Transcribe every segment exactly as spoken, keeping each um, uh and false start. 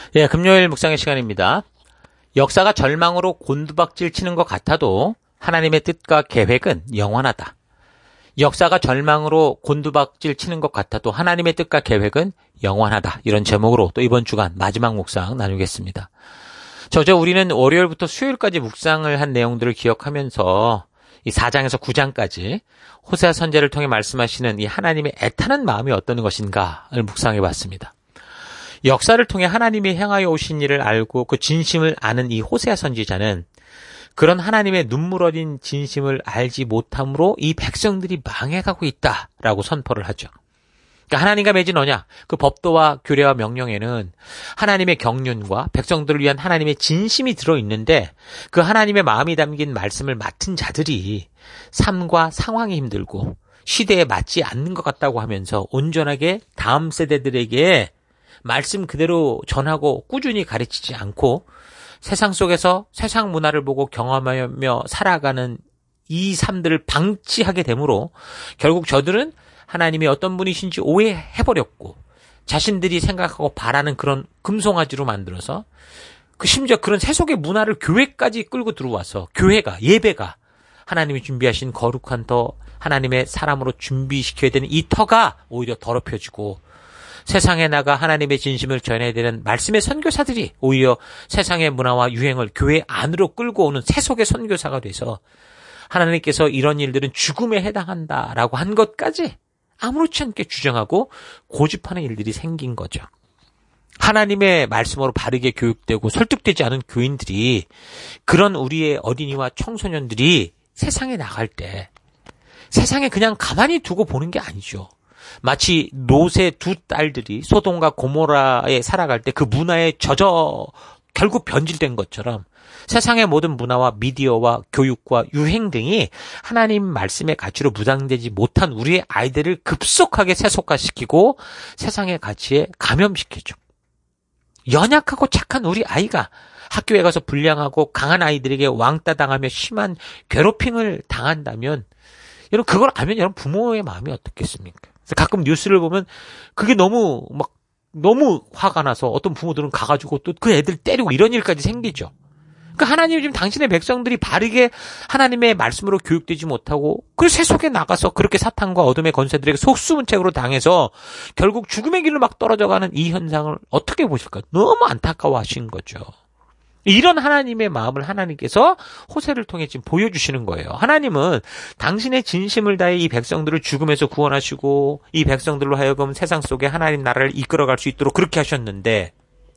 예, 금요일 묵상의 시간입니다. 역사가 절망으로 곤두박질 치는 것 같아도 하나님의 뜻과 계획은 영원하다. 역사가 절망으로 곤두박질 치는 것 같아도 하나님의 뜻과 계획은 영원하다. 이런 제목으로 또 이번 주간 마지막 묵상 나누겠습니다. 저저 우리는 월요일부터 수요일까지 묵상을 한 내용들을 기억하면서 이 사 장에서 구 장까지 호세아 선지자를 통해 말씀하시는 이 하나님의 애타는 마음이 어떤 것인가를 묵상해 봤습니다. 역사를 통해 하나님이 행하여 오신 일을 알고 그 진심을 아는 이 호세아 선지자는 그런 하나님의 눈물 어린 진심을 알지 못함으로 이 백성들이 망해가고 있다라고 선포를 하죠. 그러니까 하나님과 맺은 언약, 그 법도와 규례와 명령에는 하나님의 경륜과 백성들을 위한 하나님의 진심이 들어있는데 그 하나님의 마음이 담긴 말씀을 맡은 자들이 삶과 상황이 힘들고 시대에 맞지 않는 것 같다고 하면서 온전하게 다음 세대들에게 말씀 그대로 전하고 꾸준히 가르치지 않고 세상 속에서 세상 문화를 보고 경험하며 살아가는 이 삶들을 방치하게 되므로 결국 저들은 하나님이 어떤 분이신지 오해해버렸고 자신들이 생각하고 바라는 그런 금송아지로 만들어서 그 심지어 그런 세속의 문화를 교회까지 끌고 들어와서 교회가 예배가 하나님이 준비하신 거룩한 터 하나님의 사람으로 준비시켜야 되는 이 터가 오히려 더럽혀지고 세상에 나가 하나님의 진심을 전해야 되는 말씀의 선교사들이 오히려 세상의 문화와 유행을 교회 안으로 끌고 오는 세속의 선교사가 돼서 하나님께서 이런 일들은 죽음에 해당한다라고 한 것까지 아무렇지 않게 주장하고 고집하는 일들이 생긴 거죠. 하나님의 말씀으로 바르게 교육되고 설득되지 않은 교인들이 그런 우리의 어린이와 청소년들이 세상에 나갈 때 세상에 그냥 가만히 두고 보는 게 아니죠. 마치 롯의 두 딸들이 소돔과 고모라에 살아갈 때 그 문화에 젖어 결국 변질된 것처럼 세상의 모든 문화와 미디어와 교육과 유행 등이 하나님 말씀의 가치로 무장되지 못한 우리의 아이들을 급속하게 세속화시키고 세상의 가치에 감염시키죠. 연약하고 착한 우리 아이가 학교에 가서 불량하고 강한 아이들에게 왕따 당하며 심한 괴롭힘을 당한다면 여러분 그걸 알면 여러분 부모의 마음이 어떻겠습니까? 가끔 뉴스를 보면 그게 너무 막 너무 화가 나서 어떤 부모들은 가가지고 또 그 애들 때리고 이런 일까지 생기죠. 그러니까 하나님이 지금 당신의 백성들이 바르게 하나님의 말씀으로 교육되지 못하고 그 세속에 나가서 그렇게 사탄과 어둠의 권세들에게 속수무책으로 당해서 결국 죽음의 길로 막 떨어져가는 이 현상을 어떻게 보실까요? 너무 안타까워하신 거죠. 이런 하나님의 마음을 하나님께서 호세를 통해 지금 보여주시는 거예요. 하나님은 당신의 진심을 다해 이 백성들을 죽음에서 구원하시고 이 백성들로 하여금 세상 속에 하나님 나라를 이끌어갈 수 있도록 그렇게 하셨는데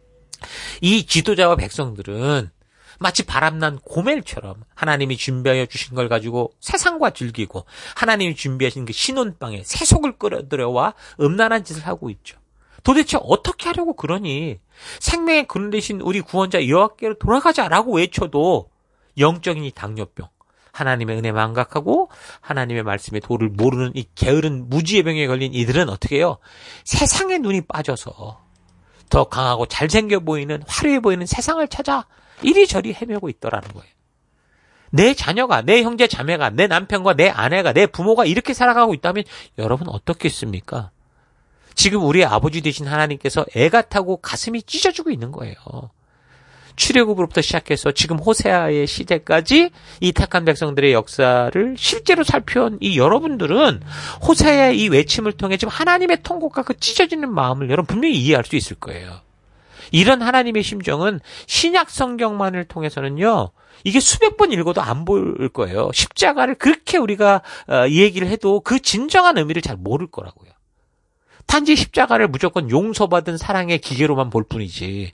이 지도자와 백성들은 마치 바람난 고멜처럼 하나님이 준비하여 주신 걸 가지고 세상과 즐기고 하나님이 준비하신 그 신혼방에 세속을 끌어들여와 음란한 짓을 하고 있죠. 도대체 어떻게 하려고 그러니? 생명의 근원 되신 우리 구원자 여호와께로 돌아가자라고 외쳐도 영적인 이 당뇨병, 하나님의 은혜 망각하고 하나님의 말씀의 도를 모르는 이 게으른 무지의 병에 걸린 이들은 어떻게 해요? 세상의 눈이 빠져서 더 강하고 잘생겨 보이는 화려해 보이는 세상을 찾아 이리저리 헤매고 있더라는 거예요. 내 자녀가, 내 형제 자매가, 내 남편과 내 아내가, 내 부모가 이렇게 살아가고 있다면 여러분 어떻겠습니까? 지금 우리의 아버지 되신 하나님께서 애가 타고 가슴이 찢어지고 있는 거예요. 출애굽으로부터 시작해서 지금 호세아의 시대까지 이 택한 백성들의 역사를 실제로 살펴온 이 여러분들은 호세아의 이 외침을 통해 지금 하나님의 통곡과 그 찢어지는 마음을 여러분 분명히 이해할 수 있을 거예요. 이런 하나님의 심정은 신약 성경만을 통해서는요. 이게 수백 번 읽어도 안 보일 거예요. 십자가를 그렇게 우리가 이 얘기를 해도 그 진정한 의미를 잘 모를 거라고요. 단지 십자가를 무조건 용서받은 사랑의 기계로만 볼 뿐이지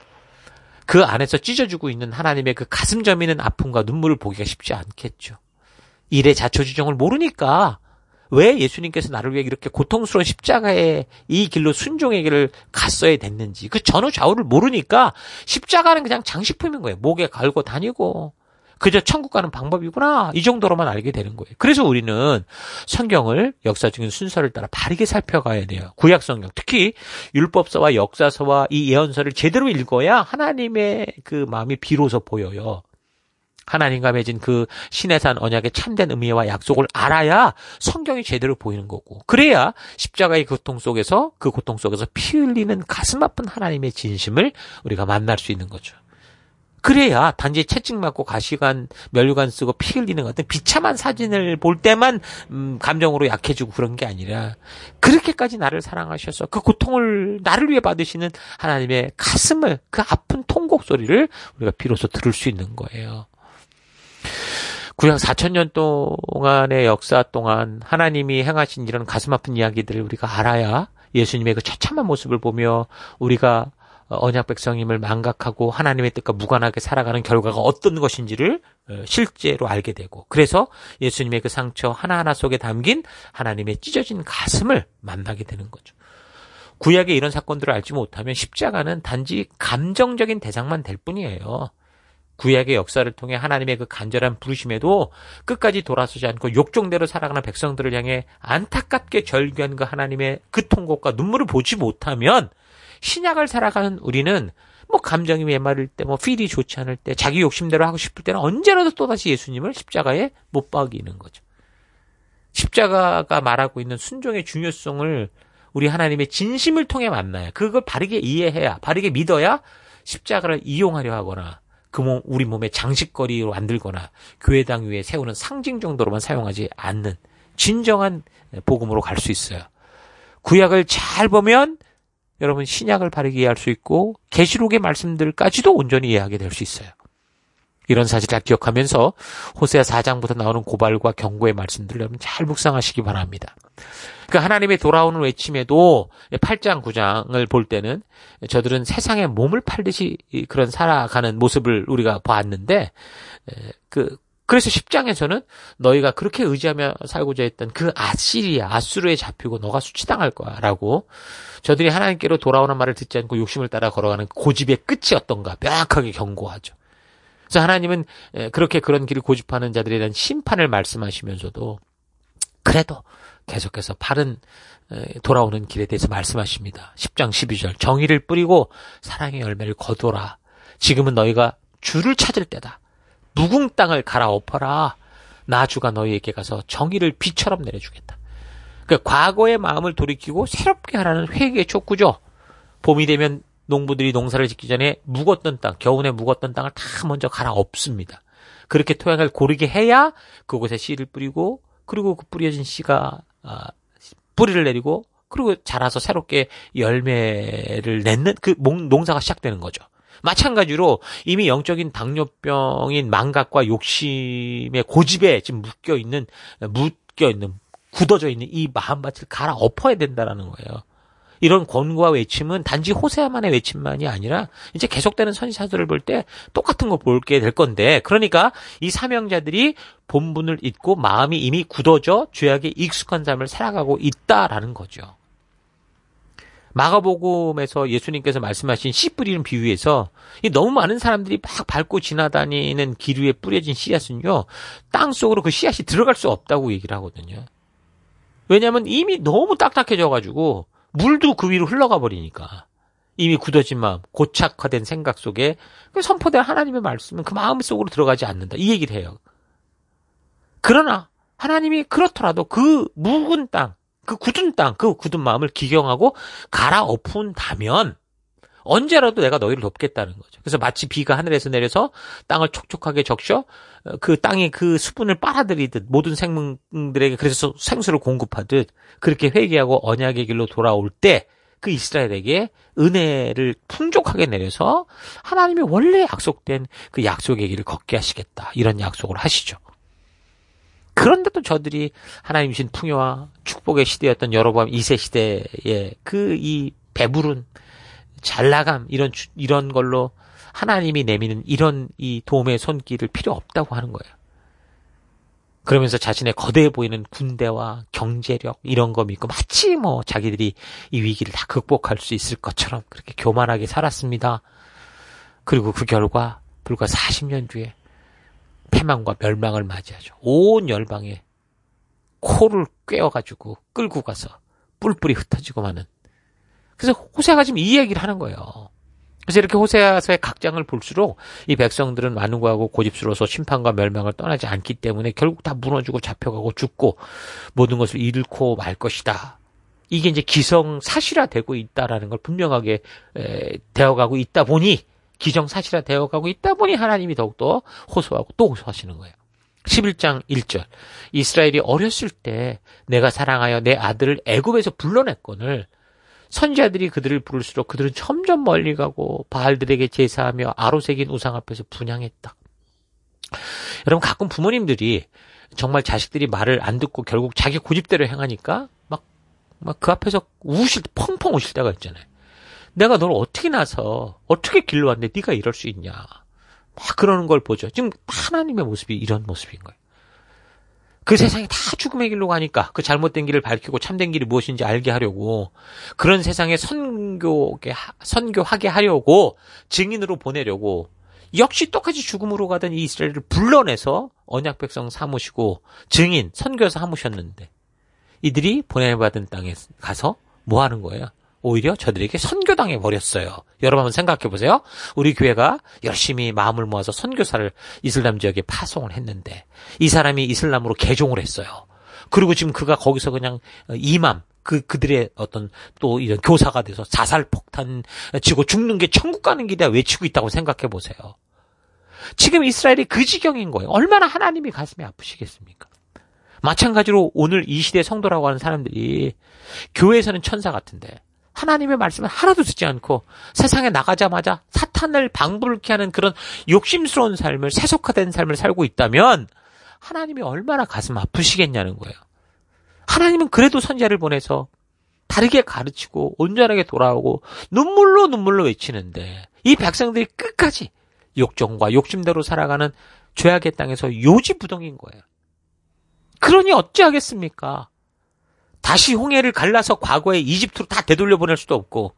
그 안에서 찢어지고 있는 하나님의 그 가슴 저미는 아픔과 눈물을 보기가 쉽지 않겠죠. 일의 자초지종을 모르니까 왜 예수님께서 나를 위해 이렇게 고통스러운 십자가의 이 길로 순종의 길을 갔어야 됐는지 그 전후 좌우를 모르니까 십자가는 그냥 장식품인 거예요. 목에 걸고 다니고 그저 천국 가는 방법이구나 이 정도로만 알게 되는 거예요. 그래서 우리는 성경을 역사적인 순서를 따라 바르게 살펴가야 돼요. 구약 성경 특히 율법서와 역사서와 이 예언서를 제대로 읽어야 하나님의 그 마음이 비로소 보여요. 하나님과 맺은 그 시내산 언약의 참된 의미와 약속을 알아야 성경이 제대로 보이는 거고, 그래야 십자가의 고통 속에서 그 고통 속에서 피 흘리는 가슴 아픈 하나님의 진심을 우리가 만날 수 있는 거죠. 그래야 단지 채찍 맞고 가시관 면류관 쓰고 피 흘리는 어떤 비참한 사진을 볼 때만 음, 감정으로 약해지고 그런 게 아니라, 그렇게까지 나를 사랑하셔서 그 고통을 나를 위해 받으시는 하나님의 가슴을, 그 아픈 통곡 소리를 우리가 비로소 들을 수 있는 거예요. 구약 사천 년 동안의 역사 동안 하나님이 행하신 이런 가슴 아픈 이야기들을 우리가 알아야 예수님의 그 처참한 모습을 보며 우리가 언약 백성임을 망각하고 하나님의 뜻과 무관하게 살아가는 결과가 어떤 것인지를 실제로 알게 되고, 그래서 예수님의 그 상처 하나하나 속에 담긴 하나님의 찢어진 가슴을 만나게 되는 거죠. 구약의 이런 사건들을 알지 못하면 십자가는 단지 감정적인 대상만 될 뿐이에요. 구약의 역사를 통해 하나님의 그 간절한 부르심에도 끝까지 돌아서지 않고 욕정대로 살아가는 백성들을 향해 안타깝게 절규한 그 하나님의 그 통곡과 눈물을 보지 못하면, 신약을 살아가는 우리는 뭐 감정이 메마를 때, 뭐 필이 좋지 않을 때, 자기 욕심대로 하고 싶을 때는 언제라도 또다시 예수님을 십자가에 못 박이는 거죠. 십자가가 말하고 있는 순종의 중요성을 우리 하나님의 진심을 통해 만나야, 그걸 바르게 이해해야, 바르게 믿어야 십자가를 이용하려 하거나 그 몸, 우리 몸의 장식거리로 만들거나 교회당 위에 세우는 상징 정도로만 사용하지 않는 진정한 복음으로 갈 수 있어요. 구약을 잘 보면 여러분 신약을 바르게 이해할 수 있고 계시록의 말씀들까지도 온전히 이해하게 될 수 있어요. 이런 사실을 기억하면서 호세아 사 장부터 나오는 고발과 경고의 말씀들을 여러분 잘 묵상하시기 바랍니다. 그 하나님의 돌아오는 외침에도 팔 장, 구 장을 볼 때는 저들은 세상에 몸을 팔듯이 그런 살아가는 모습을 우리가 봤는데, 그 그래서 십 장에서는 너희가 그렇게 의지하며 살고자 했던 그 아시리아, 아수르에 잡히고 너가 수치당할 거야 라고, 저들이 하나님께로 돌아오는 말을 듣지 않고 욕심을 따라 걸어가는 고집의 끝이 어떤가 명확하게 경고하죠. 그래서 하나님은 그렇게 그런 길을 고집하는 자들에 대한 심판을 말씀하시면서도 그래도 계속해서 바른 돌아오는 길에 대해서 말씀하십니다. 십 장 십이 절, 정의를 뿌리고 사랑의 열매를 거두라. 지금은 너희가 주를 찾을 때다. 묵은 땅을 갈아엎어라. 나 주가 너희에게 가서 정의를 비처럼 내려주겠다. 그러니까 과거의 마음을 돌이키고 새롭게 하라는 회개의 촉구죠. 봄이 되면 농부들이 농사를 짓기 전에 묵었던 땅, 겨우내 묵었던 땅을 다 먼저 갈아엎습니다. 그렇게 토양을 고르게 해야 그곳에 씨를 뿌리고, 그리고 그 뿌려진 씨가 아, 뿌리를 내리고, 그리고 자라서 새롭게 열매를 맺는 그 농사가 시작되는 거죠. 마찬가지로 이미 영적인 당뇨병인 망각과 욕심의 고집에 지금 묶여있는, 묶여있는, 굳어져 있는 이 마음밭을 갈아엎어야 된다는 거예요. 이런 권고와 외침은 단지 호세아만의 외침만이 아니라 이제 계속되는 선지자들을 볼 때 똑같은 거 볼게 될 건데, 그러니까 이 사명자들이 본분을 잊고 마음이 이미 굳어져 죄악에 익숙한 삶을 살아가고 있다라는 거죠. 마가복음에서 예수님께서 말씀하신 씨 뿌리는 비유에서 너무 많은 사람들이 막 밟고 지나다니는 길 위에 뿌려진 씨앗은요, 땅 속으로 그 씨앗이 들어갈 수 없다고 얘기를 하거든요. 왜냐하면 이미 너무 딱딱해져가지고 물도 그 위로 흘러가 버리니까, 이미 굳어진 마음, 고착화된 생각 속에 선포된 하나님의 말씀은 그 마음 속으로 들어가지 않는다, 이 얘기를 해요. 그러나 하나님이 그렇더라도 그 묵은 땅, 그 굳은 땅, 그 굳은 마음을 기경하고 갈아엎은다면 언제라도 내가 너희를 돕겠다는 거죠. 그래서 마치 비가 하늘에서 내려서 땅을 촉촉하게 적셔 그 땅이 그 수분을 빨아들이듯 모든 생명들에게 그래서 생수를 공급하듯, 그렇게 회개하고 언약의 길로 돌아올 때 그 이스라엘에게 은혜를 풍족하게 내려서 하나님이 원래 약속된 그 약속의 길을 걷게 하시겠다, 이런 약속을 하시죠. 그런데도 저들이 하나님 주신 풍요와 축복의 시대였던 여로보암 이 세 시대의 그 이 배부른 잘나감, 이런 이런 걸로 하나님이 내미는 이런 이 도움의 손길을 필요 없다고 하는 거예요. 그러면서 자신의 거대해 보이는 군대와 경제력 이런 거 믿고 마치 뭐 자기들이 이 위기를 다 극복할 수 있을 것처럼 그렇게 교만하게 살았습니다. 그리고 그 결과 불과 사십 년 뒤에 패망과 멸망을 맞이하죠. 온 열방에 코를 꿰어가지고 끌고 가서 뿔뿔이 흩어지고 마는. 그래서 호세아가 지금 이 얘기를 하는 거예요. 그래서 이렇게 호세아서의 각장을 볼수록 이 백성들은 완고하고 고집스러워서 심판과 멸망을 떠나지 않기 때문에 결국 다 무너지고 잡혀가고 죽고 모든 것을 잃고 말 것이다. 이게 이제 기성사실화되고 있다라는 걸 분명하게 에, 되어가고 있다 보니 기정사실화되어가고 있다 보니 하나님이 더욱더 호소하고 또 호소하시는 거예요. 십일 장 일 절 이스라엘이 어렸을 때 내가 사랑하여 내 아들을 애굽에서 불러냈거늘 선지자들이 그들을 부를수록 그들은 점점 멀리 가고 바알들에게 제사하며 아로새긴 우상 앞에서 분향했다. 여러분 가끔 부모님들이 정말 자식들이 말을 안 듣고 결국 자기 고집대로 행하니까 막 막 그 앞에서 우실 펑펑 우실 때가 있잖아요. 내가 널 어떻게 낳아서 어떻게 길러왔는데 네가 이럴 수 있냐. 막 그러는 걸 보죠. 지금 하나님의 모습이 이런 모습인 거예요. 그 세상이 다 죽음의 길로 가니까 그 잘못된 길을 밝히고 참된 길이 무엇인지 알게 하려고 그런 세상에 선교게, 선교하게 하려고 증인으로 보내려고 역시 똑같이 죽음으로 가던 이 이스라엘을 불러내서 언약 백성 삼으시고 증인, 선교사 삼으셨는데 이들이 보내받은 땅에 가서 뭐 하는 거예요? 오히려 저들에게 선교당해 버렸어요. 여러분 한번 생각해 보세요. 우리 교회가 열심히 마음을 모아서 선교사를 이슬람 지역에 파송을 했는데 이 사람이 이슬람으로 개종을 했어요. 그리고 지금 그가 거기서 그냥 이맘 그 그들의 어떤 또 이런 교사가 돼서 자살 폭탄 치고 죽는 게 천국 가는 길이다 외치고 있다고 생각해 보세요. 지금 이스라엘이 그 지경인 거예요. 얼마나 하나님이 가슴이 아프시겠습니까? 마찬가지로 오늘 이 시대 성도라고 하는 사람들이 교회에서는 천사 같은데 하나님의 말씀을 하나도 듣지 않고 세상에 나가자마자 사탄을 방불케 하는 그런 욕심스러운 삶을 세속화된 삶을 살고 있다면 하나님이 얼마나 가슴 아프시겠냐는 거예요. 하나님은 그래도 선지자를 보내서 다르게 가르치고 온전하게 돌아오고 눈물로 눈물로 외치는데 이 백성들이 끝까지 욕정과 욕심대로 살아가는 죄악의 땅에서 요지부동인 거예요. 그러니 어찌하겠습니까? 다시 홍해를 갈라서 과거의 이집트로 다 되돌려 보낼 수도 없고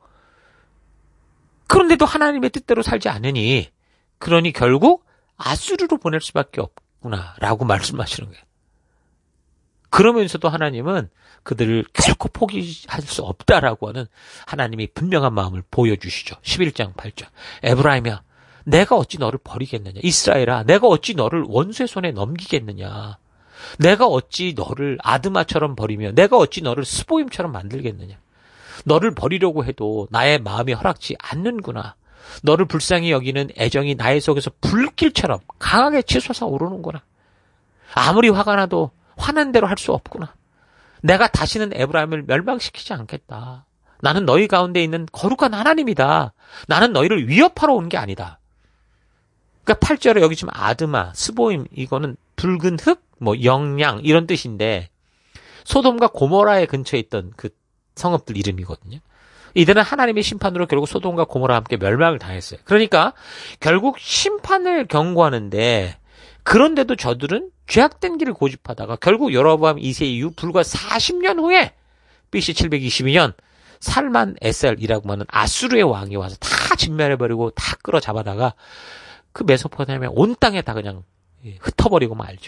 그런데도 하나님의 뜻대로 살지 않으니 그러니 결국 아수르로 보낼 수밖에 없구나라고 말씀하시는 거예요. 그러면서도 하나님은 그들을 결코 포기할 수 없다라고 하는 하나님이 분명한 마음을 보여주시죠. 십일 장 팔 절 에브라임이야 내가 어찌 너를 버리겠느냐. 이스라엘아 내가 어찌 너를 원수의 손에 넘기겠느냐. 내가 어찌 너를 아드마처럼 버리며 내가 어찌 너를 스보임처럼 만들겠느냐. 너를 버리려고 해도 나의 마음이 허락지 않는구나. 너를 불쌍히 여기는 애정이 나의 속에서 불길처럼 강하게 치솟아 오르는구나. 아무리 화가 나도 화난 대로 할 수 없구나. 내가 다시는 에브라임을 멸망시키지 않겠다. 나는 너희 가운데 있는 거룩한 하나님이다. 나는 너희를 위협하러 온 게 아니다. 그러니까 팔 절에 여기 지금 아드마, 스보임 이거는 붉은 흙, 뭐 영양 이런 뜻인데 소돔과 고모라의 근처에 있던 그 성읍들 이름이거든요. 이들은 하나님의 심판으로 결국 소돔과 고모라와 함께 멸망을 당했어요. 그러니까 결국 심판을 경고하는데 그런데도 저들은 죄악된 길을 고집하다가 결국 여로보암 이 세 이후 불과 사십 년 후에 비씨 칠백이십이 년 살만 에셀이라고 하는 아수르의 왕이 와서 다 진멸해버리고 다 끌어잡아다가 그 메소포타미아 온 땅에 다 그냥 흩어버리고 말죠.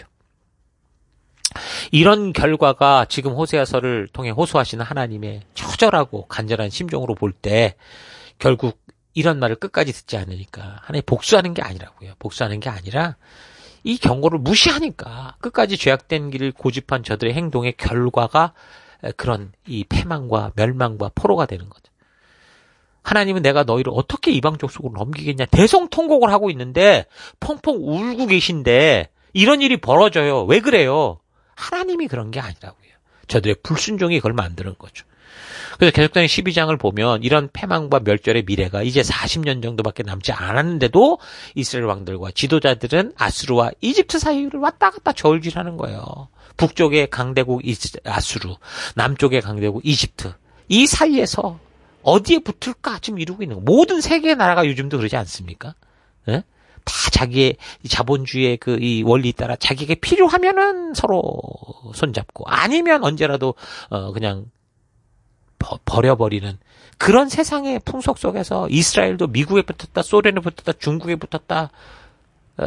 이런 결과가 지금 호세아서를 통해 호소하시는 하나님의 처절하고 간절한 심정으로 볼 때 결국 이런 말을 끝까지 듣지 않으니까 하나님 복수하는 게 아니라고요. 복수하는 게 아니라 이 경고를 무시하니까 끝까지 죄악된 길을 고집한 저들의 행동의 결과가 그런 이 패망과 멸망과 포로가 되는 거죠. 하나님은 내가 너희를 어떻게 이방 족속으로 넘기겠냐 대성통곡을 하고 있는데 펑펑 울고 계신데 이런 일이 벌어져요. 왜 그래요? 하나님이 그런 게 아니라고요. 저들의 불순종이 그걸 만드는 거죠. 그래서 계속되는 십이 장을 보면 이런 패망과 멸절의 미래가 이제 사십 년 정도밖에 남지 않았는데도 이스라엘 왕들과 지도자들은 아수르와 이집트 사이를 왔다 갔다 저울질하는 거예요. 북쪽의 강대국 아수르, 남쪽의 강대국 이집트. 이 사이에서 어디에 붙을까 지금 이루고 있는 거. 모든 세계의 나라가 요즘도 그러지 않습니까? 예? 다 자기의 자본주의의 그 이 원리 따라 자기에게 필요하면은 서로 손잡고 아니면 언제라도 어 그냥 버, 버려버리는 그런 세상의 풍속 속에서 이스라엘도 미국에 붙었다, 소련에 붙었다, 중국에 붙었다, 어,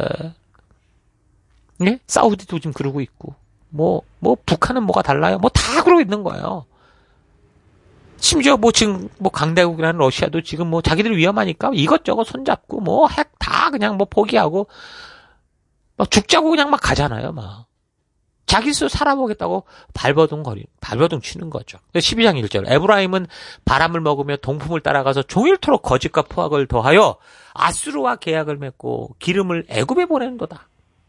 네? 사우디도 지금 그러고 있고, 뭐, 뭐, 북한은 뭐가 달라요? 뭐 다 그러고 있는 거예요. 심지어 뭐 지금 뭐 강대국이라는 러시아도 지금 뭐 자기들 위험하니까 이것저것 손잡고 뭐 핵 다 그냥 뭐 포기하고 막 죽자고 그냥 막 가잖아요, 막. 자기 스스로 살아보겠다고 발버둥 거리, 발버둥 치는 거죠. 십이 장 일 절. 에브라임은 바람을 먹으며 동풍을 따라가서 종일토록 거짓과 포악을 더하여 아수르와 계약을 맺고 기름을 애굽에 보내는도다.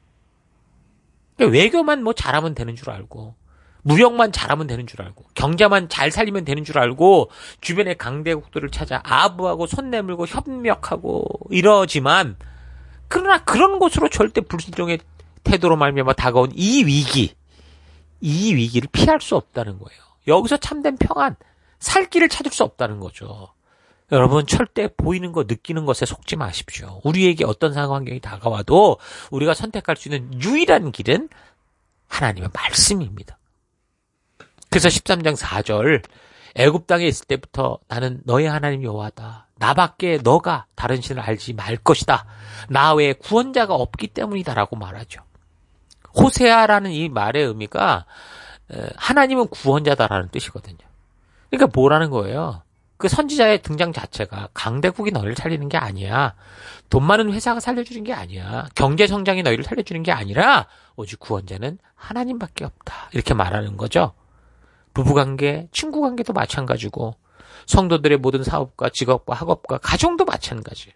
그러니까 외교만 뭐 잘하면 되는 줄 알고, 무역만 잘하면 되는 줄 알고, 경제만 잘 살리면 되는 줄 알고, 주변의 강대국들을 찾아 아부하고 손 내밀고 협력하고 이러지만, 그러나 그런 곳으로 절대 불순종의 태도로 말미암아 다가온 이 위기, 이 위기를 피할 수 없다는 거예요. 여기서 참된 평안, 살 길을 찾을 수 없다는 거죠. 여러분, 절대 보이는 것, 느끼는 것에 속지 마십시오. 우리에게 어떤 상황 환경이 다가와도 우리가 선택할 수 있는 유일한 길은 하나님의 말씀입니다. 그래서 십삼 장 사 절, 애굽 땅에 있을 때부터 나는 너의 하나님 여호와다. 나밖에 너가 다른 신을 알지 말 것이다. 나 외에 구원자가 없기 때문이다라고 말하죠. 호세아라는 이 말의 의미가 하나님은 구원자다라는 뜻이거든요. 그러니까 뭐라는 거예요? 그 선지자의 등장 자체가 강대국이 너희를 살리는 게 아니야. 돈 많은 회사가 살려주는 게 아니야. 경제 성장이 너희를 살려주는 게 아니라 오직 구원자는 하나님밖에 없다. 이렇게 말하는 거죠. 부부관계, 친구관계도 마찬가지고 성도들의 모든 사업과 직업과 학업과 가정도 마찬가지.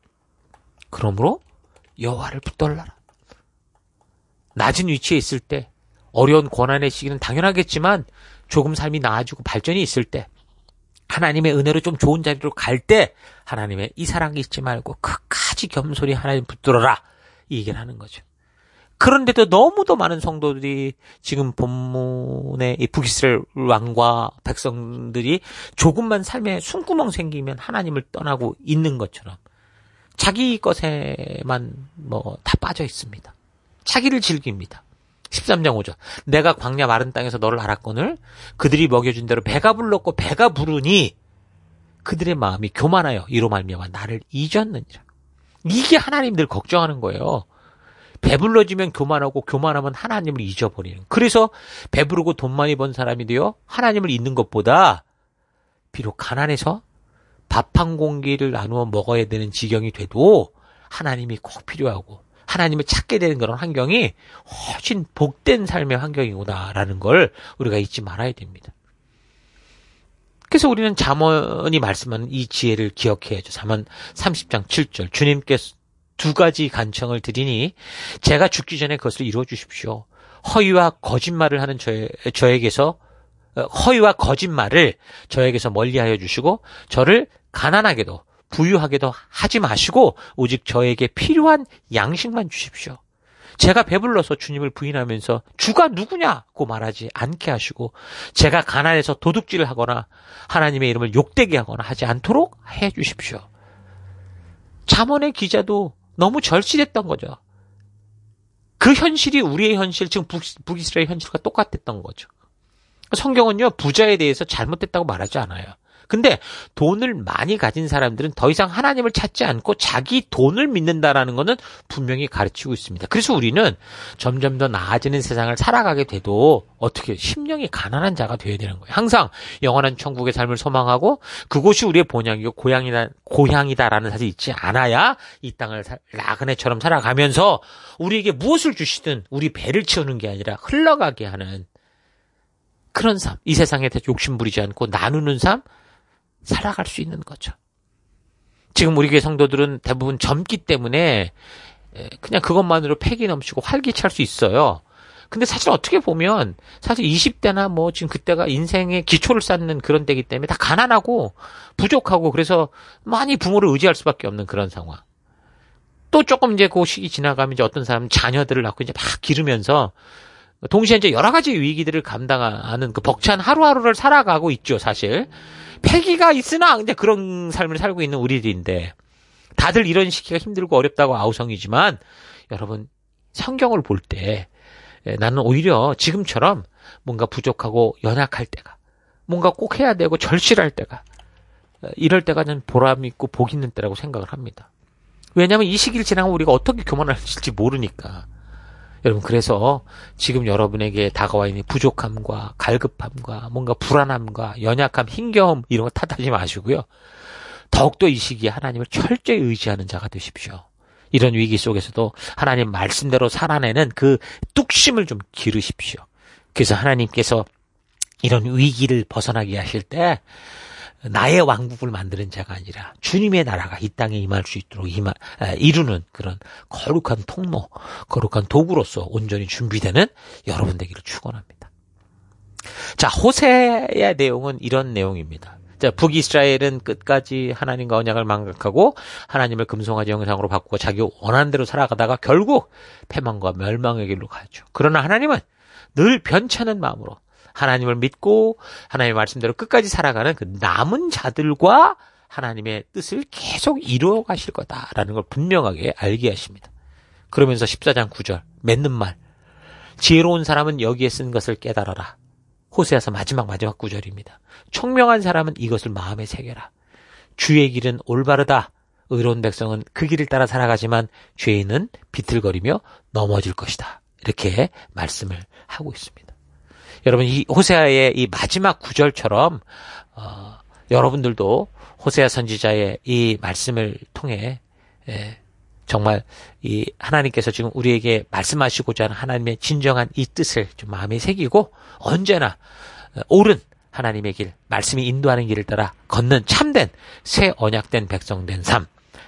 그러므로 여호와를 붙들라라. 낮은 위치에 있을 때, 어려운 고난의 시기는 당연하겠지만 조금 삶이 나아지고 발전이 있을 때, 하나님의 은혜로 좀 좋은 자리로 갈 때 하나님의 이 사랑이 잊지 말고 끝까지 겸손히 하나님 붙들어라. 이 얘기를 하는 거죠. 그런데도 너무도 많은 성도들이 지금 본문의 이 북이스라엘 왕과 백성들이 조금만 삶에 숨구멍 생기면 하나님을 떠나고 있는 것처럼 자기 것에만 뭐 다 빠져 있습니다. 자기를 즐깁니다. 십삼 장 오 절. 내가 광야 마른 땅에서 너를 알았거늘 그들이 먹여준 대로 배가 불렀고 배가 부르니 그들의 마음이 교만하여 이로 말미암아 나를 잊었느니라. 이게 하나님 늘 걱정하는 거예요. 배불러지면 교만하고 교만하면 하나님을 잊어버리는. 그래서 배부르고 돈 많이 번 사람이 되어 하나님을 잊는 것보다 비록 가난해서 밥 한 공기를 나누어 먹어야 되는 지경이 돼도 하나님이 꼭 필요하고 하나님을 찾게 되는 그런 환경이 훨씬 복된 삶의 환경이구나라는 걸 우리가 잊지 말아야 됩니다. 그래서 우리는 잠언이 말씀하는 이 지혜를 기억해야죠. 잠언 삼십 장 칠 절. 주님께서 두 가지 간청을 드리니 제가 죽기 전에 그것을 이루어 주십시오. 허위와 거짓말을 하는 저, 저에게서 허위와 거짓말을 저에게서 멀리하여 주시고 저를 가난하게도 부유하게도 하지 마시고 오직 저에게 필요한 양식만 주십시오. 제가 배불러서 주님을 부인하면서 주가 누구냐고 말하지 않게 하시고 제가 가난해서 도둑질을 하거나 하나님의 이름을 욕되게 하거나 하지 않도록 해 주십시오. 잠언의 기자도 너무 절실했던 거죠. 그 현실이 우리의 현실, 지금 북, 북이스라엘 현실과 똑같았던 거죠. 성경은요, 부자에 대해서 잘못됐다고 말하지 않아요. 근데 돈을 많이 가진 사람들은 더 이상 하나님을 찾지 않고 자기 돈을 믿는다라는 것은 분명히 가르치고 있습니다. 그래서 우리는 점점 더 나아지는 세상을 살아가게 돼도 어떻게 심령이 가난한 자가 되어야 되는 거예요. 항상 영원한 천국의 삶을 소망하고 그곳이 우리의 본향이고 고향이다, 고향이다라는 사실이 있지 않아야 이 땅을 나그네처럼 살아가면서 우리에게 무엇을 주시든 우리 배를 채우는 게 아니라 흘러가게 하는 그런 삶, 이 세상에 대해서 욕심 부리지 않고 나누는 삶, 살아갈 수 있는 거죠. 지금 우리 교회 성도들은 대부분 젊기 때문에 그냥 그것만으로 패기 넘치고 활기찰 수 있어요. 근데 사실 어떻게 보면 사실 이십 대나 뭐 지금 그때가 인생의 기초를 쌓는 그런 때이기 때문에 다 가난하고 부족하고 그래서 많이 부모를 의지할 수밖에 없는 그런 상황. 또 조금 이제 그 시기 지나가면 이제 어떤 사람은 자녀들을 낳고 이제 막 기르면서 동시에 이제 여러 가지 위기들을 감당하는 그 벅찬 하루하루를 살아가고 있죠, 사실. 패기가 있으나 이제 그런 삶을 살고 있는 우리들인데 다들 이런 시기가 힘들고 어렵다고 아우성이지만 여러분 성경을 볼 때 나는 오히려 지금처럼 뭔가 부족하고 연약할 때가 뭔가 꼭 해야 되고 절실할 때가 이럴 때가 는 보람 있고 복 있는 때라고 생각을 합니다. 왜냐하면 이 시기를 지나면 우리가 어떻게 교만할지 모르니까. 여러분, 그래서 지금 여러분에게 다가와 있는 부족함과 갈급함과 뭔가 불안함과 연약함, 힘겨움 이런 거 탓하지 마시고요. 더욱더 이 시기에 하나님을 철저히 의지하는 자가 되십시오. 이런 위기 속에서도 하나님 말씀대로 살아내는 그 뚝심을 좀 기르십시오. 그래서 하나님께서 이런 위기를 벗어나게 하실 때 나의 왕국을 만드는 자가 아니라 주님의 나라가 이 땅에 임할 수 있도록 임하, 이루는 그런 거룩한 통로, 거룩한 도구로서 온전히 준비되는 여러분 되기를 축원합니다. 자, 호세의 내용은 이런 내용입니다. 자, 북이스라엘은 끝까지 하나님과 언약을 망각하고 하나님을 금송아지 형상으로 바꾸고 자기 원하는 대로 살아가다가 결국 패망과 멸망의 길로 가죠. 그러나 하나님은 늘 변찮은 마음으로 하나님을 믿고 하나님의 말씀대로 끝까지 살아가는 그 남은 자들과 하나님의 뜻을 계속 이루어 가실 거다라는 걸 분명하게 알게 하십니다. 그러면서 십사 장 구 절 맺는 말, 지혜로운 사람은 여기에 쓴 것을 깨달아라. 호세아서 마지막 마지막 구절입니다. 총명한 사람은 이것을 마음에 새겨라. 주의 길은 올바르다. 의로운 백성은 그 길을 따라 살아가지만 죄인은 비틀거리며 넘어질 것이다. 이렇게 말씀을 하고 있습니다. 여러분, 이 호세아의 이 마지막 구절처럼 어, 여러분들도 호세아 선지자의 이 말씀을 통해 예, 정말 이 하나님께서 지금 우리에게 말씀하시고자 하는 하나님의 진정한 이 뜻을 좀 마음에 새기고 언제나 옳은 하나님의 길, 말씀이 인도하는 길을 따라 걷는 참된 새 언약된 백성 된 삶,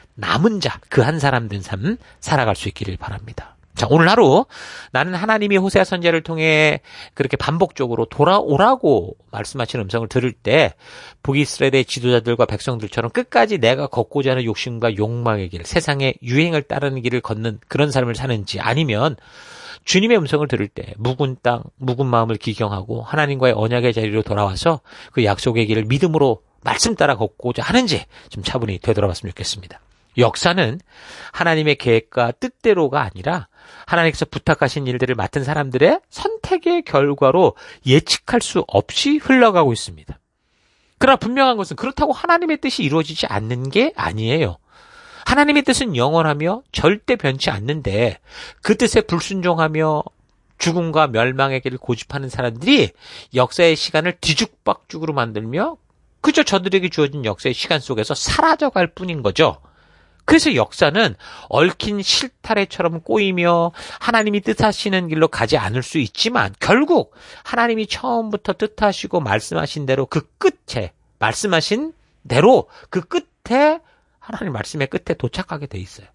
남은 자, 그 한 사람 된 삶 살아갈 수 있기를 바랍니다. 자, 오늘 하루 나는 하나님이 호세아 선지자를 통해 그렇게 반복적으로 돌아오라고 말씀하시는 음성을 들을 때 북이스라엘의 지도자들과 백성들처럼 끝까지 내가 걷고자 하는 욕심과 욕망의 길, 세상의 유행을 따르는 길을 걷는 그런 삶을 사는지, 아니면 주님의 음성을 들을 때 묵은 땅, 묵은 마음을 기경하고 하나님과의 언약의 자리로 돌아와서 그 약속의 길을 믿음으로 말씀 따라 걷고자 하는지 좀 차분히 되돌아봤으면 좋겠습니다. 역사는 하나님의 계획과 뜻대로가 아니라 하나님께서 부탁하신 일들을 맡은 사람들의 선택의 결과로 예측할 수 없이 흘러가고 있습니다. 그러나 분명한 것은 그렇다고 하나님의 뜻이 이루어지지 않는 게 아니에요. 하나님의 뜻은 영원하며 절대 변치 않는데 그 뜻에 불순종하며 죽음과 멸망의 길을 고집하는 사람들이 역사의 시간을 뒤죽박죽으로 만들며 그저 저들에게 주어진 역사의 시간 속에서 사라져갈 뿐인 거죠. 그래서 역사는 얽힌 실타래처럼 꼬이며 하나님이 뜻하시는 길로 가지 않을 수 있지만 결국 하나님이 처음부터 뜻하시고 말씀하신 대로 그 끝에, 말씀하신 대로 그 끝에, 하나님 말씀의 끝에 도착하게 돼 있어요.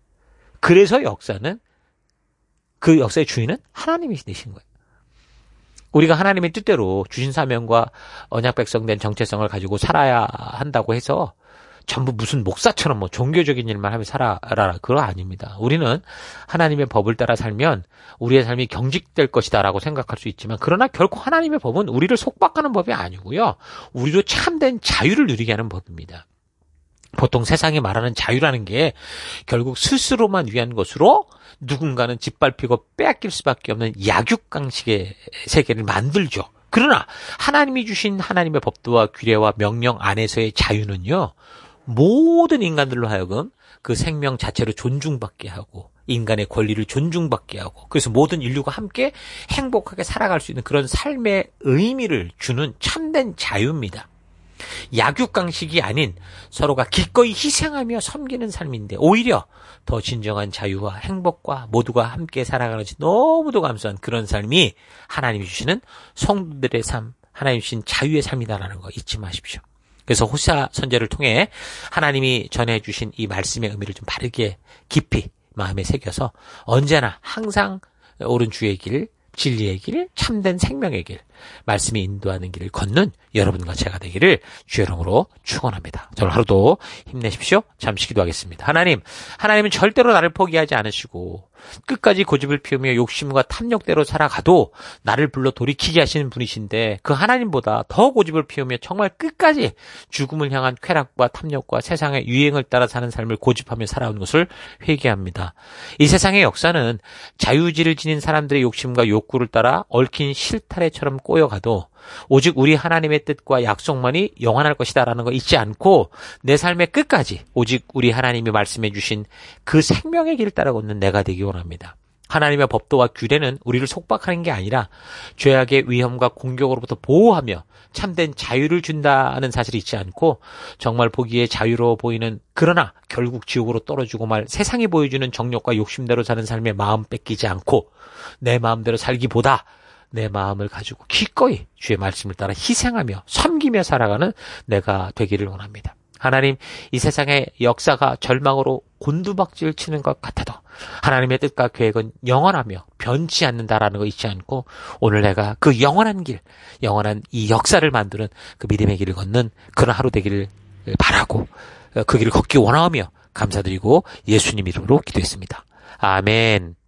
그래서 역사는, 그 역사의 주인은 하나님이 되신 거예요. 우리가 하나님의 뜻대로 주신 사명과 언약 백성된 정체성을 가지고 살아야 한다고 해서 전부 무슨 목사처럼 뭐 종교적인 일만 하며 살아라, 그거 아닙니다. 우리는 하나님의 법을 따라 살면 우리의 삶이 경직될 것이다라고 생각할 수 있지만, 그러나 결코 하나님의 법은 우리를 속박하는 법이 아니고요, 우리도 참된 자유를 누리게 하는 법입니다. 보통 세상이 말하는 자유라는 게 결국 스스로만 위한 것으로 누군가는 짓밟히고 빼앗길 수밖에 없는 약육강식의 세계를 만들죠. 그러나 하나님이 주신 하나님의 법도와 규례와 명령 안에서의 자유는요, 모든 인간들로 하여금 그 생명 자체로 존중받게 하고 인간의 권리를 존중받게 하고, 그래서 모든 인류가 함께 행복하게 살아갈 수 있는 그런 삶의 의미를 주는 참된 자유입니다. 약육강식이 아닌 서로가 기꺼이 희생하며 섬기는 삶인데 오히려 더 진정한 자유와 행복과 모두가 함께 살아가는 너무도 감사한 그런 삶이 하나님이 주시는 성도들의 삶, 하나님이 주신 자유의 삶이다라는 거 잊지 마십시오. 그래서 호세아 선지자를 통해 하나님이 전해주신 이 말씀의 의미를 좀 바르게 깊이 마음에 새겨서 언제나 항상 옳은 주의 길, 진리의 길, 참된 생명의 길, 말씀이 인도하는 길을 걷는 여러분과 제가 되기를 주의 이름으로 축원합니다. 오늘 하루도 힘내십시오. 잠시 기도하겠습니다. 하나님, 하나님은 절대로 나를 포기하지 않으시고 끝까지 고집을 피우며 욕심과 탐욕대로 살아가도 나를 불러 돌이키게 하시는 분이신데, 그 하나님보다 더 고집을 피우며 정말 끝까지 죽음을 향한 쾌락과 탐욕과 세상의 유행을 따라 사는 삶을 고집하며 살아온 것을 회개합니다. 이 세상의 역사는 자유지를 지닌 사람들의 욕심과 욕구를 따라 얽힌 실타래처럼 꼬여가도 오직 우리 하나님의 뜻과 약속만이 영원할 것이다라는 거 잊지 않고 내 삶의 끝까지 오직 우리 하나님이 말씀해 주신 그 생명의 길을 따라 걷는 내가 되기 원합니다. 하나님의 법도와 규례는 우리를 속박하는 게 아니라 죄악의 위험과 공격으로부터 보호하며 참된 자유를 준다는 사실이 있지 않고 정말 보기에 자유로워 보이는 그러나 결국 지옥으로 떨어지고 말 세상이 보여주는 정욕과 욕심대로 사는 삶에 마음 뺏기지 않고 내 마음대로 살기보다 내 마음을 가지고 기꺼이 주의 말씀을 따라 희생하며 섬기며 살아가는 내가 되기를 원합니다. 하나님, 이 세상의 역사가 절망으로 곤두박질 치는 것 같아도 하나님의 뜻과 계획은 영원하며 변치 않는다라는 거 잊지 않고 오늘 내가 그 영원한 길, 영원한 이 역사를 만드는 그 믿음의 길을 걷는 그런 하루 되기를 바라고 그 길을 걷기 원하며 감사드리고 예수님 이름으로 기도했습니다. 아멘.